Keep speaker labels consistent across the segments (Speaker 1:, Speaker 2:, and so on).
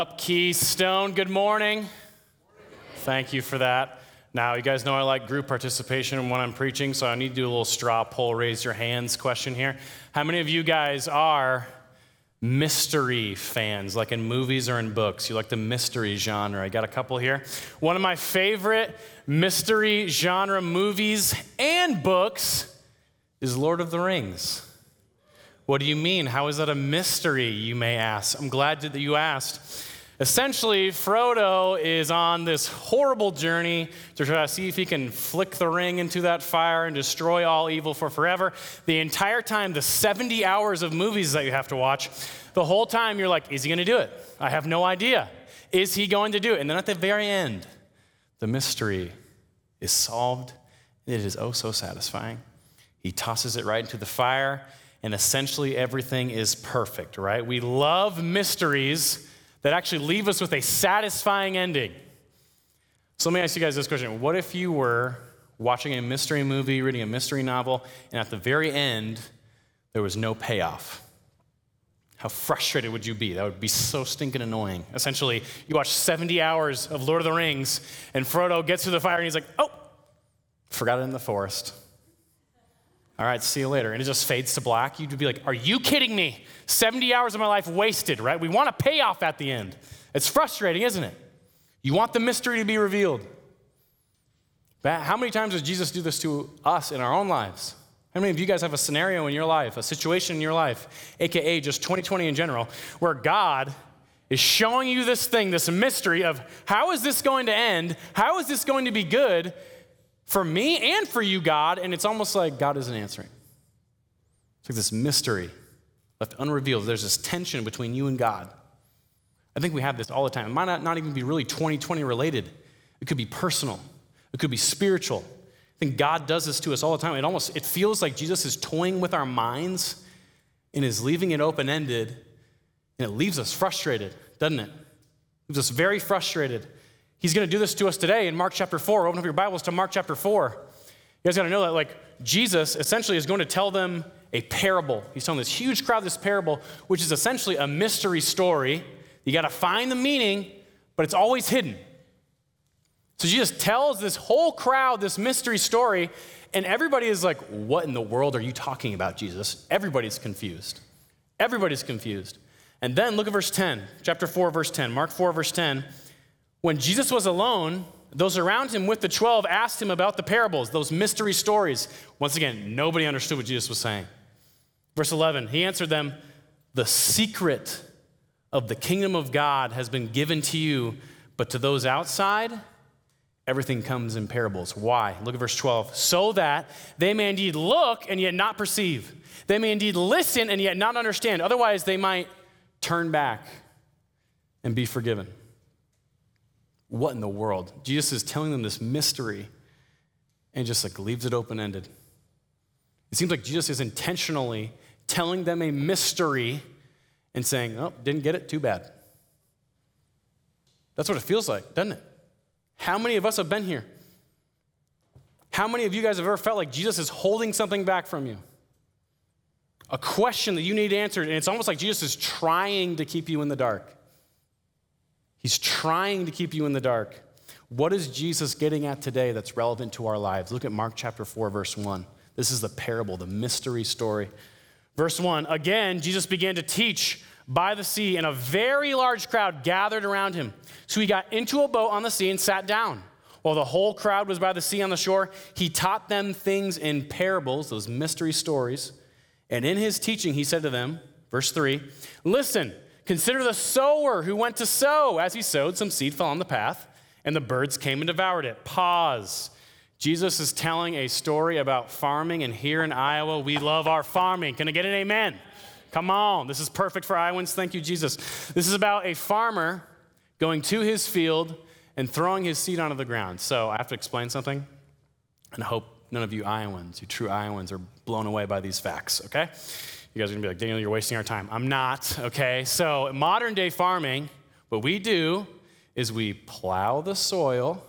Speaker 1: Up Keystone, good morning. Thank you for that. Now, you guys know I like group participation when I'm preaching, so I need to do a little straw poll, raise your hands question here. How many of you guys are mystery fans, like in movies or in books? You like the mystery genre? I got a couple here. One of my favorite mystery genre movies and books is Lord of the Rings. What do you mean? How is that a mystery, you may ask? I'm glad that you asked. Essentially, Frodo is on this horrible journey to try to see if he can flick the ring into that fire and destroy all evil for forever. The entire time, the 70 hours of movies that you have to watch, the whole time you're like, is he going to do it? I have no idea. Is he going to do it? And then at the very end, the mystery is solved. It is oh so satisfying. He tosses it right into the fire, and essentially everything is perfect, right? We love mysteries that actually leave us with a satisfying ending. So let me ask you guys this question. What if you were watching a mystery movie, reading a mystery novel, and at the very end, there was no payoff? How frustrated would you be? That would be so stinking annoying. Essentially, you watch 70 hours of Lord of the Rings, and Frodo gets to the fire, and he's like, oh, forgot it in the forest. All right, see you later. And it just fades to black. You'd be like, are you kidding me? 70 hours of my life wasted, right? We want a payoff at the end. It's frustrating, isn't it? You want the mystery to be revealed. But how many times does Jesus do this to us in our own lives? How many of you guys have a scenario in your life, a situation in your life, AKA just 2020 in general, where God is showing you this thing, this mystery of how is this going to end? How is this going to be good for me and for you, God? And it's almost like God isn't answering. It's like this mystery left unrevealed. There's this tension between you and God. I think we have this all the time. It might not even be really 2020 related. It could be personal. It could be spiritual. I think God does this to us all the time. It feels like Jesus is toying with our minds and is leaving it open-ended, and it leaves us frustrated, doesn't it? It leaves us very frustrated. He's going to do this to us today in Mark chapter 4. Open up your Bibles to Mark chapter 4. You guys got to know that, Jesus essentially is going to tell them a parable. He's telling this huge crowd this parable, which is essentially a mystery story. You got to find the meaning, but it's always hidden. So Jesus tells this whole crowd this mystery story, and everybody is like, what in the world are you talking about, Jesus? Everybody's confused. Everybody's confused. And then look at verse 10, chapter 4, verse 10, Mark 4, verse 10. When Jesus was alone, those around him with the 12 asked him about the parables, those mystery stories. Once again, nobody understood what Jesus was saying. Verse 11, he answered them, the secret of the kingdom of God has been given to you, but to those outside, everything comes in parables. Why? Look at verse 12. So that they may indeed look and yet not perceive. They may indeed listen and yet not understand. Otherwise, they might turn back and be forgiven. What in the world? Jesus is telling them this mystery and just leaves it open-ended. It seems like Jesus is intentionally telling them a mystery and saying, oh, didn't get it, too bad. That's what it feels like, doesn't it? How many of us have been here? How many of you guys have ever felt like Jesus is holding something back from you? A question that you need answered, and it's almost like Jesus is trying to keep you in the dark. He's trying to keep you in the dark. What is Jesus getting at today that's relevant to our lives? Look at Mark chapter 4, verse 1. This is the parable, the mystery story. Verse 1, again, Jesus began to teach by the sea, and a very large crowd gathered around him. So he got into a boat on the sea and sat down. While the whole crowd was by the sea on the shore, he taught them things in parables, those mystery stories. And in his teaching, he said to them, verse 3, listen, consider the sower who went to sow. As he sowed, some seed fell on the path, and the birds came and devoured it. Pause. Jesus is telling a story about farming, and here in Iowa, we love our farming. Can I get an amen? Come on. This is perfect for Iowans. Thank you, Jesus. This is about a farmer going to his field and throwing his seed onto the ground. So I have to explain something, and I hope none of you Iowans, you true Iowans, are blown away by these facts, okay? You guys are gonna be like, Daniel, you're wasting our time. I'm not, okay? So modern day farming, what we do is we plow the soil,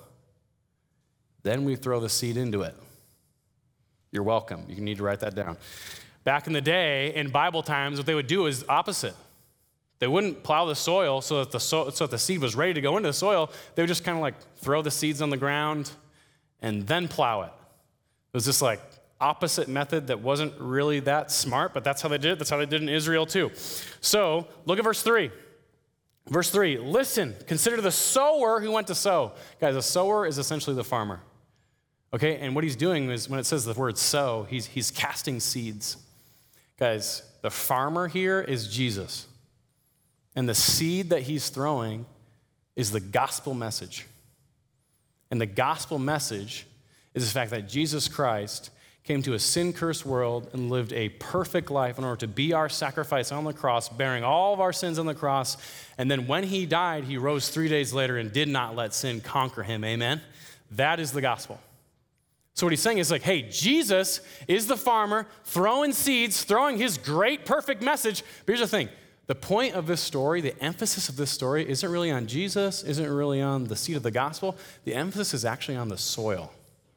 Speaker 1: then we throw the seed into it. You're welcome. You need to write that down. Back in the day, in Bible times, what they would do is opposite. They wouldn't plow the soil so that the seed was ready to go into the soil. They would just kind of like throw the seeds on the ground and then plow it. It was this like opposite method that wasn't really that smart, but that's how they did it. That's how they did in Israel too. So look at verse 3. Verse 3, listen, consider the sower who went to sow. Guys, a sower is essentially the farmer. Okay, and what he's doing is when it says the word sow, he's casting seeds. Guys, the farmer here is Jesus. And the seed that he's throwing is the gospel message. And the gospel message is the fact that Jesus Christ came to a sin-cursed world and lived a perfect life in order to be our sacrifice on the cross, bearing all of our sins on the cross. And then when he died, he rose 3 days later and did not let sin conquer him. Amen? That is the gospel. So what he's saying is like, hey, Jesus is the farmer throwing seeds, throwing his great, perfect message. But here's the thing. The point of this story, the emphasis of this story isn't really on Jesus, isn't really on the seed of the gospel. The emphasis is actually on the soil.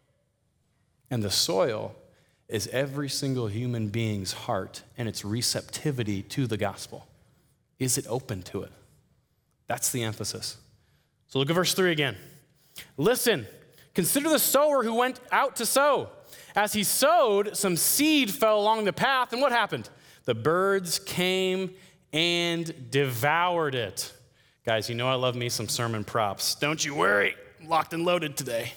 Speaker 1: And the soil is every single human being's heart and its receptivity to the gospel. Is it open to it? That's the emphasis. So look at verse 3 again. Listen, consider the sower who went out to sow. As he sowed, some seed fell along the path, and what happened? The birds came and devoured it. Guys, you know I love me some sermon props. Don't you worry, I'm locked and loaded today.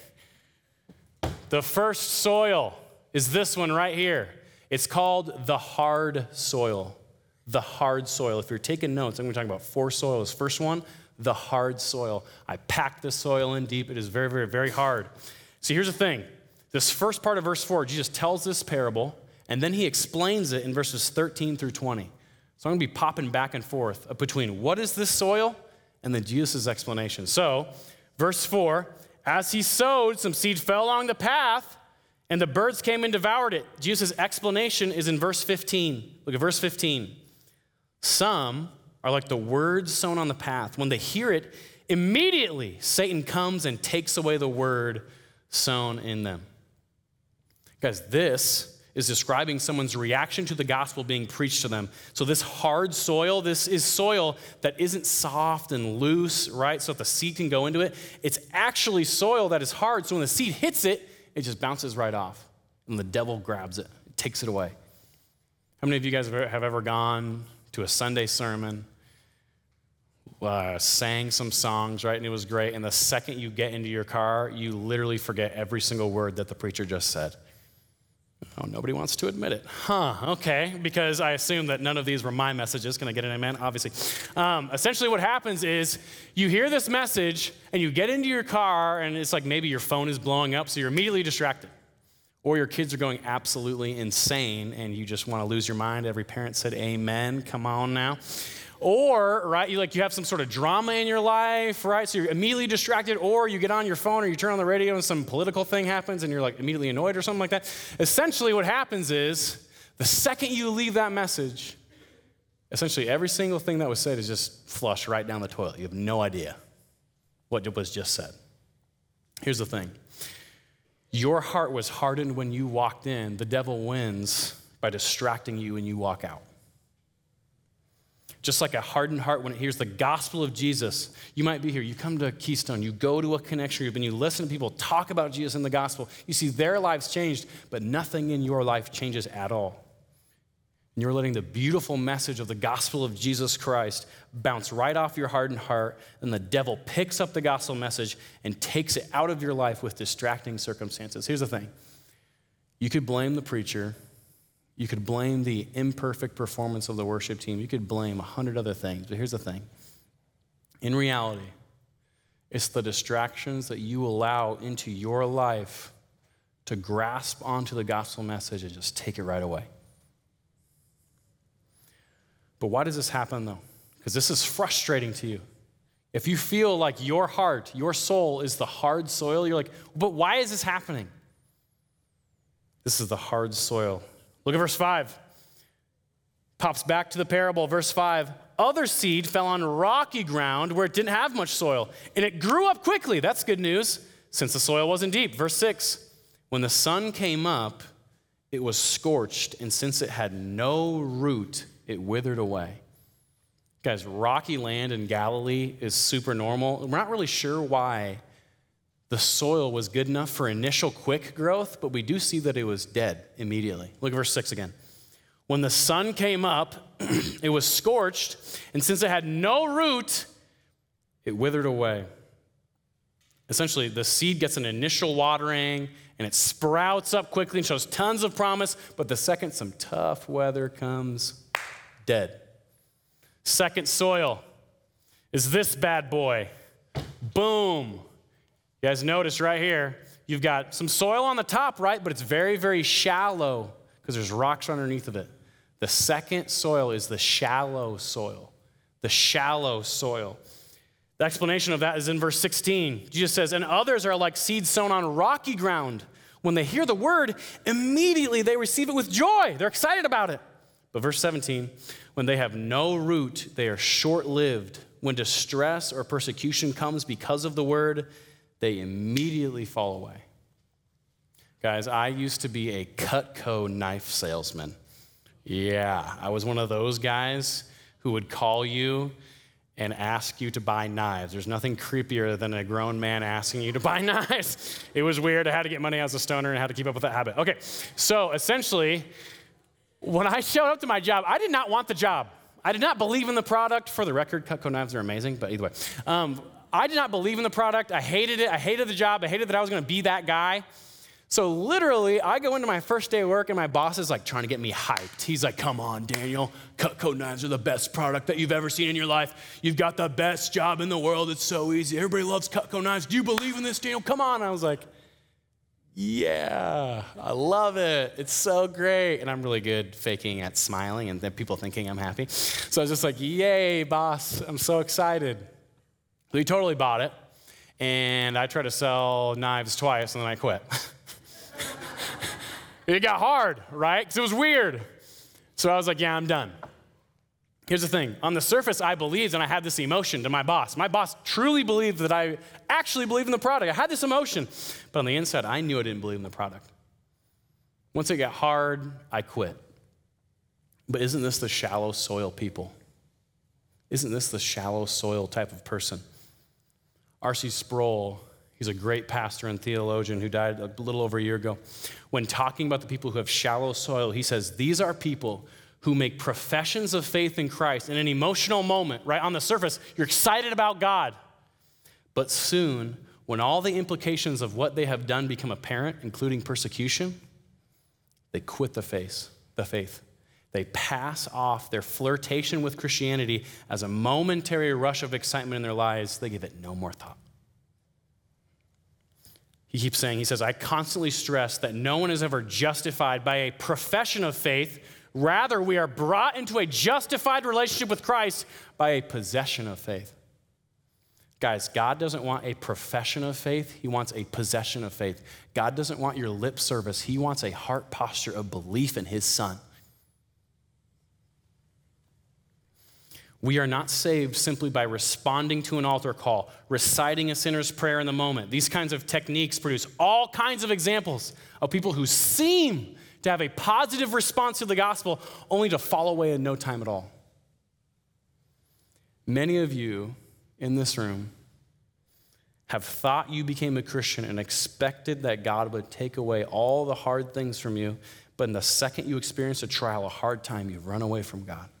Speaker 1: The first soil is this one right here. It's called the hard soil. The hard soil. If you're taking notes, I'm going to talk about 4 soils. First one, the hard soil. I packed the soil in deep. It is very, very, very hard. See, here's the thing. This first part of verse 4, Jesus tells this parable, and then he explains it in verses 13 through 20. So I'm going to be popping back and forth between what is this soil and then Jesus' explanation. So, verse 4, as he sowed, some seed fell along the path, and the birds came and devoured it. Jesus' explanation is in verse 15. Look at verse 15. Some are like the words sown on the path. When they hear it, immediately Satan comes and takes away the word sown in them. Guys, this is describing someone's reaction to the gospel being preached to them. So this hard soil, this is soil that isn't soft and loose, right? So that the seed can go into it. It's actually soil that is hard. So when the seed hits it, it just bounces right off. And the devil grabs it, takes it away. How many of you guys have ever gone to a Sunday sermon, sang some songs, right? And it was great. And the second you get into your car, you literally forget every single word that the preacher just said. Oh, nobody wants to admit it. Okay, because I assume that none of these were my messages. Can I get an amen? Obviously. Essentially what happens is you hear this message and you get into your car and it's like maybe your phone is blowing up, so you're immediately distracted. Or your kids are going absolutely insane and you just want to lose your mind. Every parent said amen. Come on now. Or, right, you have some sort of drama in your life, right? So you're immediately distracted, or you get on your phone or you turn on the radio and some political thing happens and you're like immediately annoyed or something like that. Essentially what happens is the second you leave that message, essentially every single thing that was said is just flushed right down the toilet. You have no idea what was just said. Here's the thing. Your heart was hardened when you walked in. The devil wins by distracting you when you walk out. Just like a hardened heart when it hears the gospel of Jesus, you might be here, you come to Keystone, you go to a connection group, and you listen to people talk about Jesus and the gospel. You see their lives changed, but nothing in your life changes at all. And you're letting the beautiful message of the gospel of Jesus Christ bounce right off your hardened heart, and the devil picks up the gospel message and takes it out of your life with distracting circumstances. Here's the thing. You could blame the preacher. You could blame the imperfect performance of the worship team. You could blame 100 other things. But here's the thing. In reality, it's the distractions that you allow into your life to grasp onto the gospel message and just take it right away. But why does this happen, though? Because this is frustrating to you. If you feel like your heart, your soul is the hard soil, you're like, but why is this happening? This is the hard soil. Look at verse 5. Pops back to the parable, verse 5. Other seed fell on rocky ground where it didn't have much soil, and it grew up quickly. That's good news, since the soil wasn't deep. Verse 6. When the sun came up, it was scorched, and since it had no root, it withered away. Guys, rocky land in Galilee is super normal. We're not really sure why the soil was good enough for initial quick growth, but we do see that it was dead immediately. Look at verse 6 again. When the sun came up, it was scorched, and since it had no root, it withered away. Essentially, the seed gets an initial watering, and it sprouts up quickly and shows tons of promise, but the second some tough weather comes, dead. Second soil is this bad boy. Boom. You guys notice right here, you've got some soil on the top, right? But it's very, very shallow because there's rocks underneath of it. The second soil is the shallow soil. The shallow soil. The explanation of that is in verse 16. Jesus says, and others are like seeds sown on rocky ground. When they hear the word, immediately they receive it with joy. They're excited about it. But verse 17, when they have no root, they are short-lived. When distress or persecution comes because of the word, they immediately fall away. Guys, I used to be a Cutco knife salesman. Yeah, I was one of those guys who would call you and ask you to buy knives. There's nothing creepier than a grown man asking you to buy knives. It was weird. I had to get money as a stoner and I had to keep up with that habit. Okay, so essentially, when I showed up to my job, I did not want the job. I did not believe in the product. For the record, Cutco knives are amazing, but either way. I did not believe in the product. I hated it. I hated the job. I hated that I was going to be that guy. So literally, I go into my first day of work, and my boss is like trying to get me hyped. He's like, come on, Daniel. Cutco knives are the best product that you've ever seen in your life. You've got the best job in the world. It's so easy. Everybody loves Cutco knives. Do you believe in this, Daniel? Come on. I was like, yeah, I love it. It's so great. And I'm really good faking at smiling and then people thinking I'm happy. So I was just like, yay, boss. I'm so excited. So he totally bought it. And I tried to sell knives twice, and then I quit. It got hard, right? Because it was weird. So I was like, yeah, I'm done. Here's the thing. On the surface, I believed, and I had this emotion to my boss. My boss truly believed that I actually believed in the product. I had this emotion. But on the inside, I knew I didn't believe in the product. Once it got hard, I quit. But isn't this the shallow soil people? Isn't this the shallow soil type of person? R.C. Sproul, he's a great pastor and theologian who died a little over a year ago. When talking about the people who have shallow soil, he says, these are people who make professions of faith in Christ in an emotional moment, right? On the surface, you're excited about God. But soon, when all the implications of what they have done become apparent, including persecution, they quit the faith. They pass off their flirtation with Christianity as a momentary rush of excitement in their lives. They give it no more thought. He keeps saying, he says, I constantly stress that no one is ever justified by a profession of faith. Rather, we are brought into a justified relationship with Christ by a possession of faith. Guys, God doesn't want a profession of faith. He wants a possession of faith. God doesn't want your lip service. He wants a heart posture of belief in his Son. We are not saved simply by responding to an altar call, reciting a sinner's prayer in the moment. These kinds of techniques produce all kinds of examples of people who seem to have a positive response to the gospel only to fall away in no time at all. Many of you in this room have thought you became a Christian and expected that God would take away all the hard things from you, but in the second you experience a trial, a hard time, you run away from God.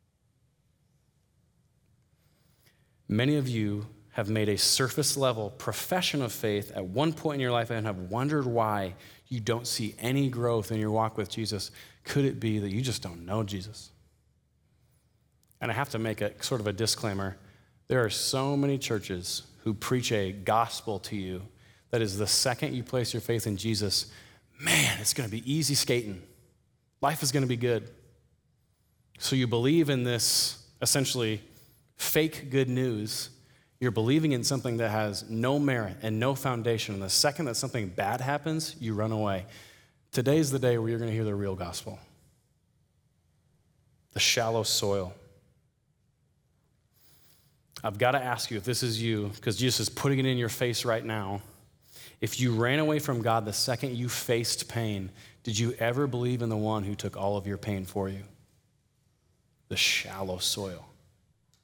Speaker 1: Many of you have made a surface level profession of faith at one point in your life and have wondered why you don't see any growth in your walk with Jesus. Could it be that you just don't know Jesus? And I have to make a sort of a disclaimer. There are so many churches who preach a gospel to you that is the second you place your faith in Jesus, man, it's going to be easy skating. Life is going to be good. So you believe in this essentially fake good news. You're believing in something that has no merit and no foundation. And the second that something bad happens, you run away. Today's the day where you're going to hear the real gospel. The shallow soil. I've got to ask you if this is you, because Jesus is putting it in your face right now. If you ran away from God the second you faced pain, did you ever believe in the one who took all of your pain for you? The shallow soil.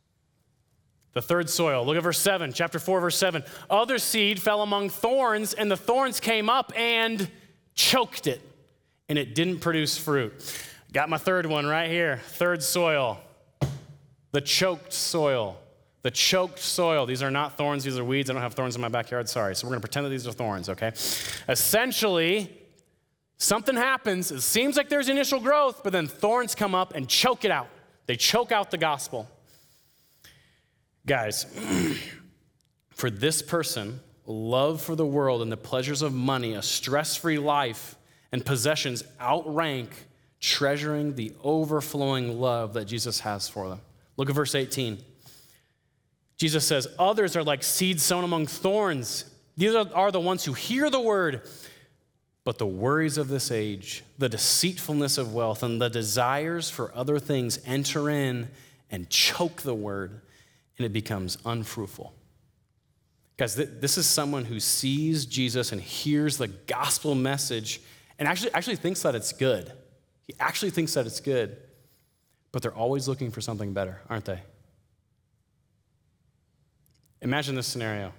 Speaker 1: The third soil, look at verse 7, chapter 4, verse 7. Other seed fell among thorns, and the thorns came up and choked it, and it didn't produce fruit. Got my third one right here. Third soil, the choked soil. The choked soil. These are not thorns, these are weeds. I don't have thorns in my backyard, sorry. So we're going to pretend that these are thorns, okay? Essentially, something happens. It seems like there's initial growth, but then thorns come up and choke it out. They choke out the gospel. Guys, for this person, love for the world and the pleasures of money, a stress-free life, and possessions outrank treasuring the overflowing love that Jesus has for them. Look at verse 18. Jesus says, others are like seeds sown among thorns. These are the ones who hear the word, but the worries of this age, the deceitfulness of wealth, and the desires for other things enter in and choke the word, and it becomes unfruitful. Guys, this is someone who sees Jesus and hears the gospel message and actually thinks that it's good. He actually thinks that it's good, but they're always looking for something better, aren't they? Imagine this scenario.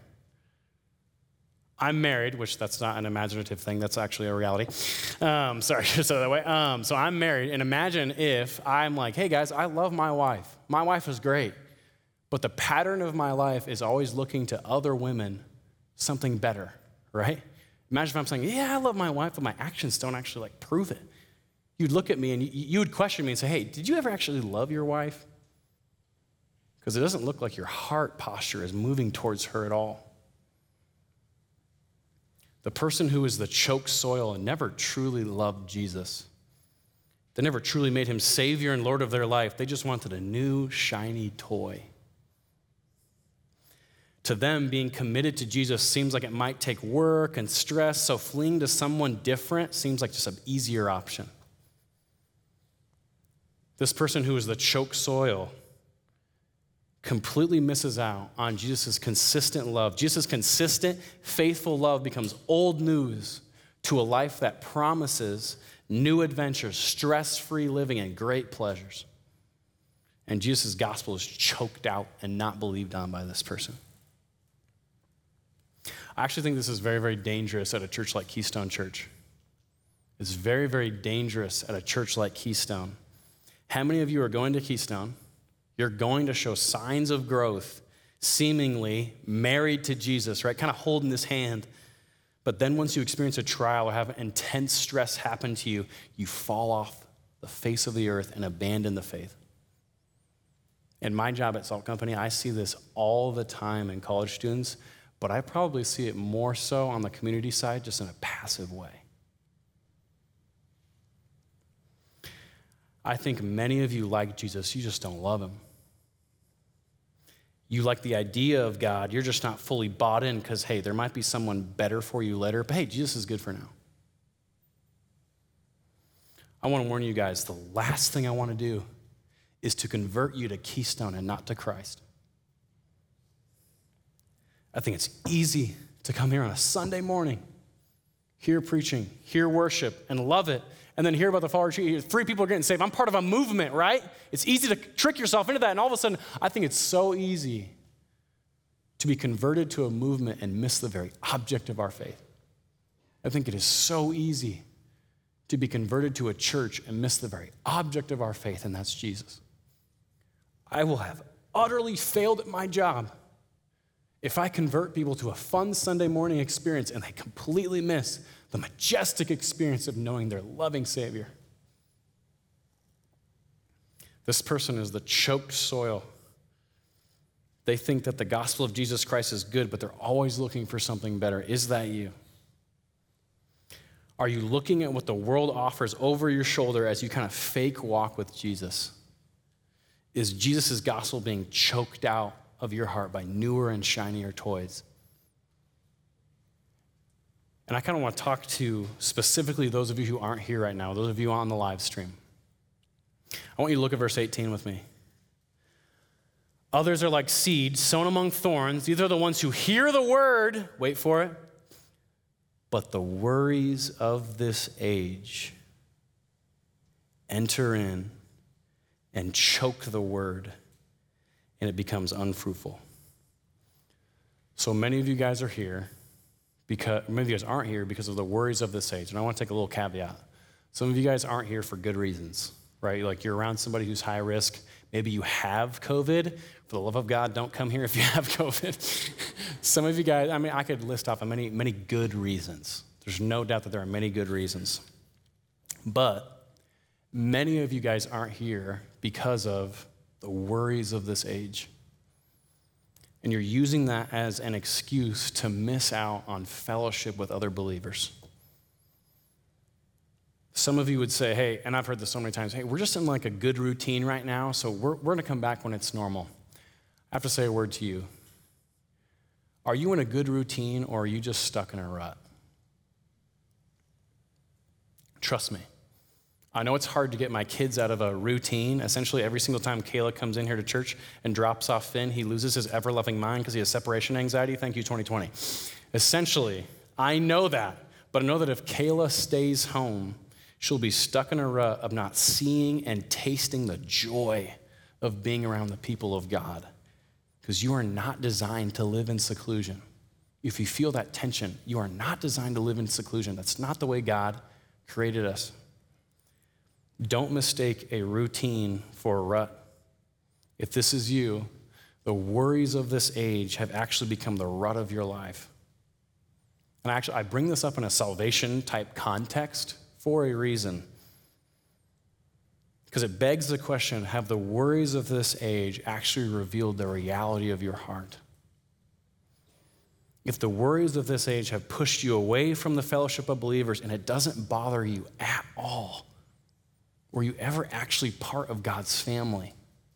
Speaker 1: I'm married, which that's not an imaginative thing, that's actually a reality. Sorry, just say it that way. So I'm married, and imagine if I'm like, hey guys, I love my wife. My wife is great, but the pattern of my life is always looking to other women something better, right? Imagine if I'm saying, yeah, I love my wife, but my actions don't actually prove it. You'd look at me and you would question me and say, hey, did you ever actually love your wife? Because it doesn't look like your heart posture is moving towards her at all. The person who is the choked soil and never truly loved Jesus, they never truly made him Savior and Lord of their life. They just wanted a new, shiny toy. To them, being committed to Jesus seems like it might take work and stress, so fleeing to someone different seems like just an easier option. This person who is the choked soil completely misses out on Jesus' consistent love. Jesus' consistent, faithful love becomes old news to a life that promises new adventures, stress-free living, and great pleasures. And Jesus' gospel is choked out and not believed on by this person. I actually think this is very, very dangerous at a church like Keystone Church. It's very, very dangerous at a church like Keystone. How many of you are going to Keystone? You're going to show signs of growth, seemingly married to Jesus, right? Kind of holding his hand. But then once you experience a trial or have intense stress happen to you, you fall off the face of the earth and abandon the faith. In my job at Salt Company, I see this all the time in college students, but I probably see it more so on the community side, just in a passive way. I think many of you like Jesus, you just don't love him. You like the idea of God, you're just not fully bought in because, hey, there might be someone better for you later, but hey, Jesus is good for now. I want to warn you guys, the last thing I want to do is to convert you to Keystone and not to Christ. I think it's easy to come here on a Sunday morning, hear preaching, hear worship, and love it, and then hear about the Fall Retreat. 3 people are getting saved. I'm part of a movement, right? It's easy to trick yourself into that, and all of a sudden, I think it's so easy to be converted to a movement and miss the very object of our faith. I think it is so easy to be converted to a church and miss the very object of our faith, and that's Jesus. I will have utterly failed at my job if I convert people to a fun Sunday morning experience and they completely miss the majestic experience of knowing their loving Savior. This person is the choked soil. They think that the gospel of Jesus Christ is good, but they're always looking for something better. Is that you? Are you looking at what the world offers over your shoulder as you kind of fake walk with Jesus? Is Jesus' gospel being choked out of your heart by newer and shinier toys? And I kind of want to talk to specifically those of you who aren't here right now, those of you on the live stream. I want you to look at verse 18 with me. Others are like seed sown among thorns. These are the ones who hear the word, wait for it, but the worries of this age enter in and choke the word, and it becomes unfruitful. So many of you guys are here many of you guys aren't here because of the worries of this age. And I want to take a little caveat. Some of you guys aren't here for good reasons, right? Like you're around somebody who's high risk. Maybe you have COVID. For the love of God, don't come here if you have COVID. Some of you guys, I could list off many, many good reasons. There's no doubt that there are many good reasons. But many of you guys aren't here because of the worries of this age. And you're using that as an excuse to miss out on fellowship with other believers. Some of you would say, hey, and I've heard this so many times, hey, we're just in like a good routine right now, so we're going to come back when it's normal. I have to say a word to you. Are you in a good routine or are you just stuck in a rut? Trust me. I know it's hard to get my kids out of a routine. Essentially, every single time Kayla comes in here to church and drops off Finn, he loses his ever-loving mind because he has separation anxiety. Thank you, 2020. Essentially, I know that, but I know that if Kayla stays home, she'll be stuck in a rut of not seeing and tasting the joy of being around the people of God. Because you are not designed to live in seclusion. If you feel that tension, you are not designed to live in seclusion. That's not the way God created us. Don't mistake a routine for a rut. If this is you, the worries of this age have actually become the rut of your life. And I bring this up in a salvation type context for a reason. Because it begs the question, have the worries of this age actually revealed the reality of your heart? If the worries of this age have pushed you away from the fellowship of believers and it doesn't bother you at all, were you ever actually part of God's family?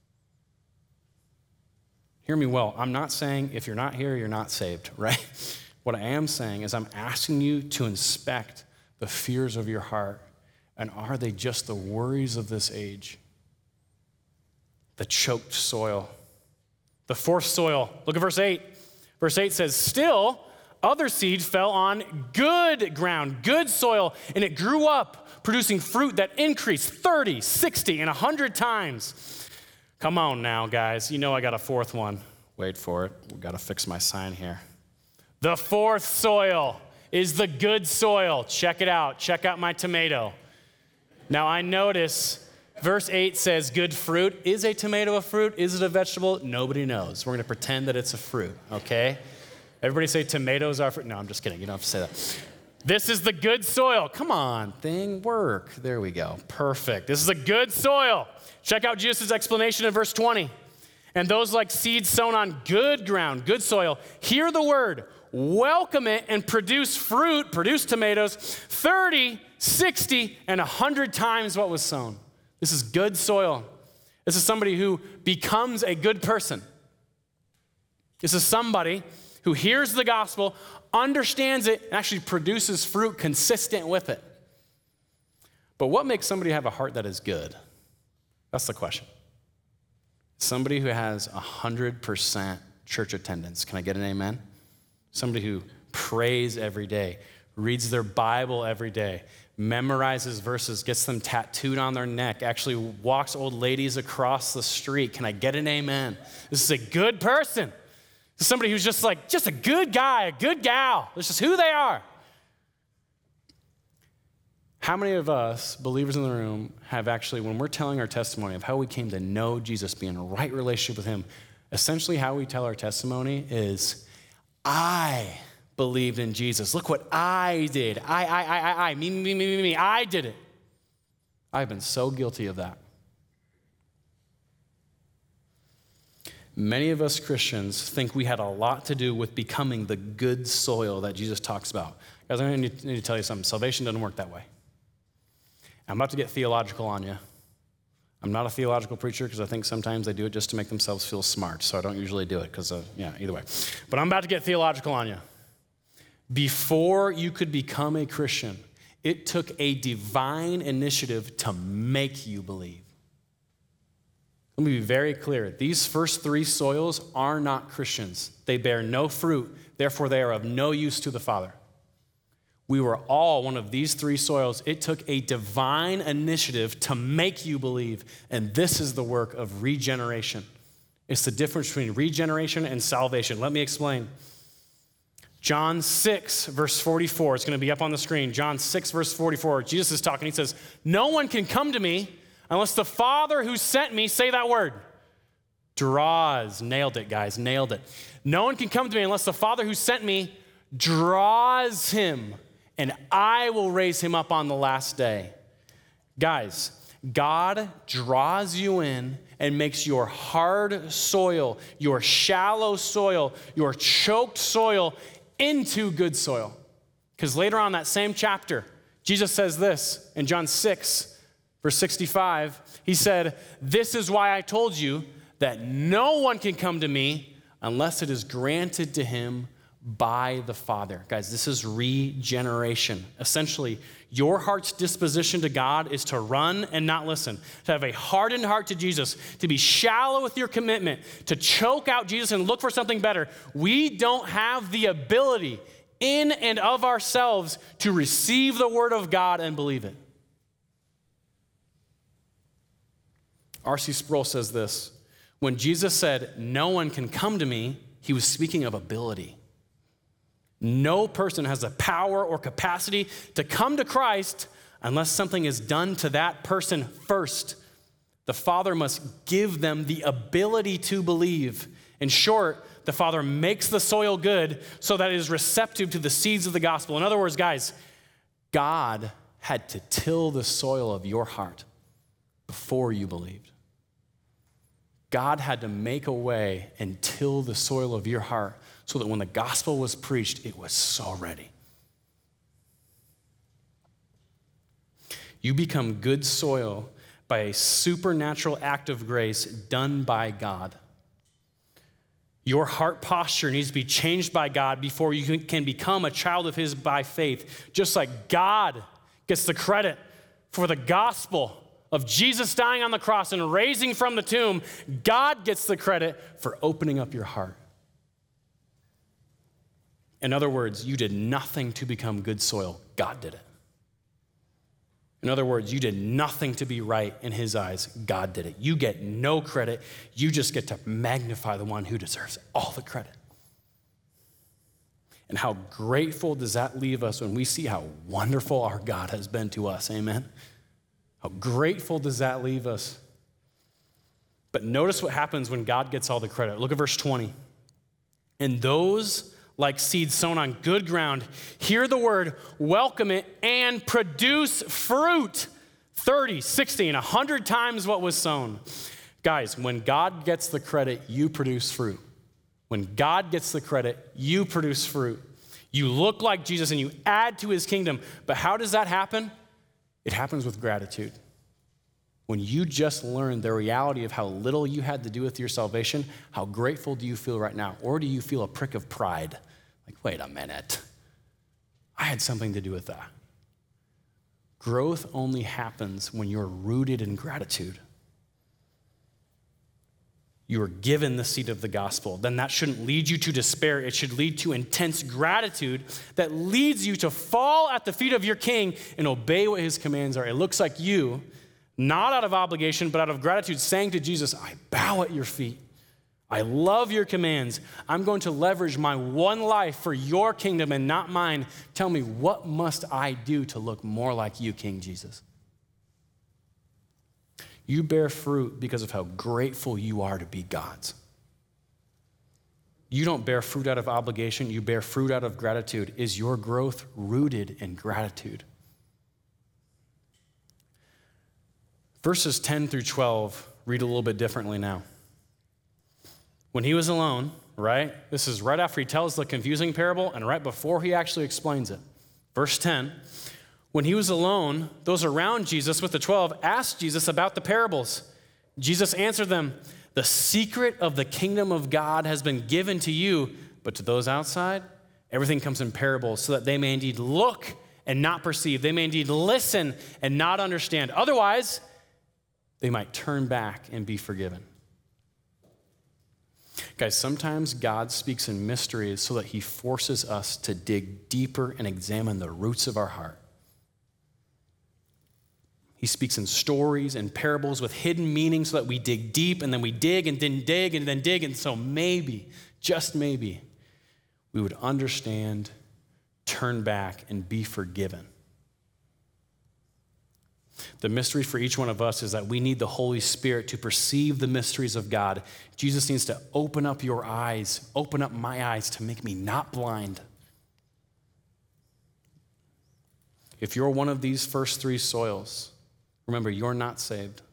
Speaker 1: Hear me well. I'm not saying if you're not here, you're not saved, right? What I am saying is I'm asking you to inspect the fears of your heart. And are they just the worries of this age? The choked soil. The fourth soil. Look at verse 8. Verse 8 says, still, other seed fell on good ground, good soil, and it grew up, producing fruit that increased 30, 60, and 100 times. Come on now, guys. You know I got a fourth one. Wait for it. We've got to fix my sign here. The fourth soil is the good soil. Check it out. Check out my tomato. Now I notice verse 8 says good fruit. Is a tomato a fruit? Is it a vegetable? Nobody knows. We're going to pretend that it's a fruit, okay? Everybody say tomatoes are fruit. No, I'm just kidding. You don't have to say that. This is the good soil. Come on, thing, work. There we go. Perfect. This is a good soil. Check out Jesus' explanation in verse 20. And those like seeds sown on good ground, good soil, hear the word, welcome it, and produce fruit, produce tomatoes, 30, 60, and 100 times what was sown. This is good soil. This is somebody who becomes a good person. This is somebody who hears the gospel, understands it, and actually produces fruit consistent with it. But what makes somebody have a heart that is good? That's the question. Somebody who has 100% church attendance. Can I get an amen? Somebody who prays every day, reads their Bible every day, memorizes verses, gets them tattooed on their neck, actually walks old ladies across the street. Can I get an amen? This is a good person. This is somebody who's just a good guy, a good gal. This is who they are. How many of us, believers in the room, have actually, when we're telling our testimony of how we came to know Jesus, be in a right relationship with him, essentially how we tell our testimony is, I believed in Jesus. Look what I did. Me, I did it. I've been so guilty of that. Many of us Christians think we had a lot to do with becoming the good soil that Jesus talks about. Guys, I need to tell you something. Salvation doesn't work that way. I'm about to get theological on you. I'm not a theological preacher because I think sometimes they do it just to make themselves feel smart, so I don't usually do it because, either way. But I'm about to get theological on you. Before you could become a Christian, it took a divine initiative to make you believe. Let me be very clear. These first three soils are not Christians. They bear no fruit, therefore they are of no use to the Father. We were all one of these three soils. It took a divine initiative to make you believe, and this is the work of regeneration. It's the difference between regeneration and salvation. Let me explain. John 6, verse 44. It's going to be up on the screen. John 6, verse 44. Jesus is talking. He says, no one can come to me unless the Father who sent me, say that word, draws. Nailed it, guys. Nailed it. No one can come to me unless the Father who sent me draws him, and I will raise him up on the last day. Guys, God draws you in and makes your hard soil, your shallow soil, your choked soil into good soil. Because later on that same chapter, Jesus says this in John 6, verse 65. He said, this is why I told you that no one can come to me unless it is granted to him by the Father. Guys, this is regeneration. Essentially, your heart's disposition to God is to run and not listen, to have a hardened heart to Jesus, to be shallow with your commitment, to choke out Jesus and look for something better. We don't have the ability in and of ourselves to receive the word of God and believe it. R.C. Sproul says this, when Jesus said, no one can come to me, he was speaking of ability. No person has the power or capacity to come to Christ unless something is done to that person first. The Father must give them the ability to believe. In short, the Father makes the soil good so that it is receptive to the seeds of the gospel. In other words, guys, God had to till the soil of your heart before you believed. God had to make a way and till the soil of your heart so that when the gospel was preached, it was so ready. You become good soil by a supernatural act of grace done by God. Your heart posture needs to be changed by God before you can become a child of his by faith. Just like God gets the credit for the gospel of Jesus dying on the cross and raising from the tomb, God gets the credit for opening up your heart. In other words, you did nothing to become good soil. God did it. In other words, you did nothing to be right in his eyes. God did it. You get no credit. You just get to magnify the one who deserves all the credit. And how grateful does that leave us when we see how wonderful our God has been to us? Amen. How grateful does that leave us? But notice what happens when God gets all the credit. Look at verse 20. And those like seeds sown on good ground, hear the word, welcome it, and produce fruit. 30, 60, and 100 times what was sown. Guys, when God gets the credit, you produce fruit. When God gets the credit, you produce fruit. You look like Jesus and you add to his kingdom. But how does that happen? It happens with gratitude. When you just learn the reality of how little you had to do with your salvation, how grateful do you feel right now? Or do you feel a prick of pride? Like, wait a minute. I had something to do with that. Growth only happens when you're rooted in gratitude. You are given the seed of the gospel. Then that shouldn't lead you to despair. It should lead to intense gratitude that leads you to fall at the feet of your king and obey what his commands are. It looks like you, not out of obligation, but out of gratitude, saying to Jesus, I bow at your feet. I love your commands. I'm going to leverage my one life for your kingdom and not mine. Tell me, what must I do to look more like you, King Jesus? You bear fruit because of how grateful you are to be God's. You don't bear fruit out of obligation. You bear fruit out of gratitude. Is your growth rooted in gratitude? Verses 10 through 12 read a little bit differently now. When he was alone, right? This is right after he tells the confusing parable and right before he actually explains it. Verse 10, when he was alone, those around Jesus with the 12 asked Jesus about the parables. Jesus answered them, the secret of the kingdom of God has been given to you, but to those outside, everything comes in parables so that they may indeed look and not perceive. They may indeed listen and not understand. Otherwise, they might turn back and be forgiven. Guys, sometimes God speaks in mysteries so that he forces us to dig deeper and examine the roots of our heart. He speaks in stories and parables with hidden meanings so that we dig deep and then we dig and then dig and then dig. And so maybe, just maybe, we would understand, turn back, and be forgiven. The mystery for each one of us is that we need the Holy Spirit to perceive the mysteries of God. Jesus needs to open up your eyes, open up my eyes to make me not blind. If you're one of these first three soils, remember, you're not saved.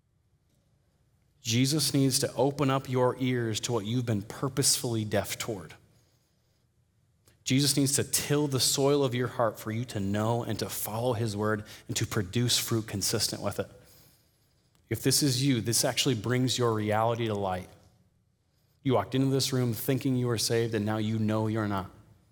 Speaker 1: Jesus needs to open up your ears to what you've been purposefully deaf toward. Jesus needs to till the soil of your heart for you to know and to follow his word and to produce fruit consistent with it. If this is you, this actually brings your reality to light. You walked into this room thinking you were saved, and now you know you're not.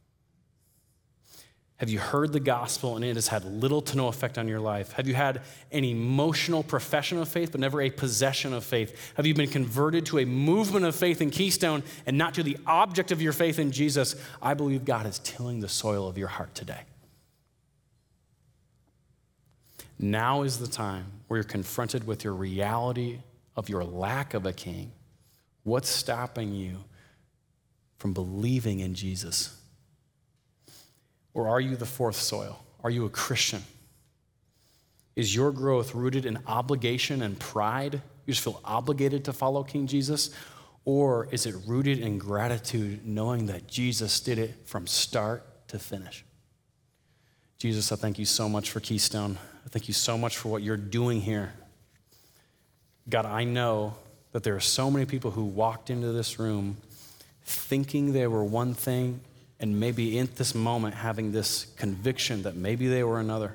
Speaker 1: Have you heard the gospel and it has had little to no effect on your life? Have you had an emotional profession of faith but never a possession of faith? Have you been converted to a movement of faith in Keystone and not to the object of your faith in Jesus? I believe God is tilling the soil of your heart today. Now is the time where you're confronted with your reality of your lack of a king. What's stopping you from believing in Jesus? Or are you the fourth soil? Are you a Christian? Is your growth rooted in obligation and pride? You just feel obligated to follow King Jesus? Or is it rooted in gratitude, knowing that Jesus did it from start to finish? Jesus, I thank you so much for Keystone. I thank you so much for what you're doing here. God, I know that there are so many people who walked into this room thinking they were one thing, and maybe in this moment having this conviction that maybe they were another.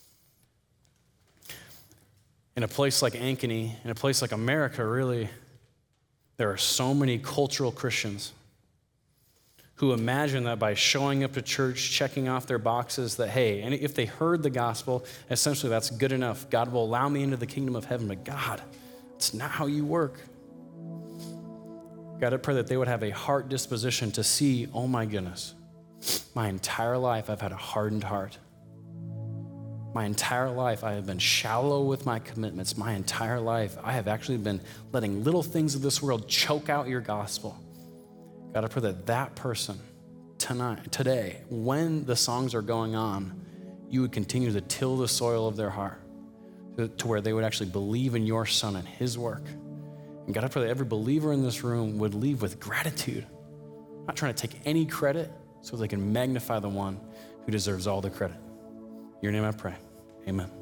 Speaker 1: In a place like Ankeny, in a place like America, really, there are so many cultural Christians who imagine that by showing up to church, checking off their boxes, that, hey, and if they heard the gospel, essentially that's good enough. God will allow me into the kingdom of heaven. But God, it's not how you work. God, I pray that they would have a heart disposition to see, oh my goodness, my entire life I've had a hardened heart. My entire life I have been shallow with my commitments. My entire life I have actually been letting little things of this world choke out your gospel. God, I pray that that person today, when the songs are going on, you would continue to till the soil of their heart to where they would actually believe in your Son and his work. And God, I pray that every believer in this room would leave with gratitude, not trying to take any credit so they can magnify the one who deserves all the credit. In your name I pray, amen.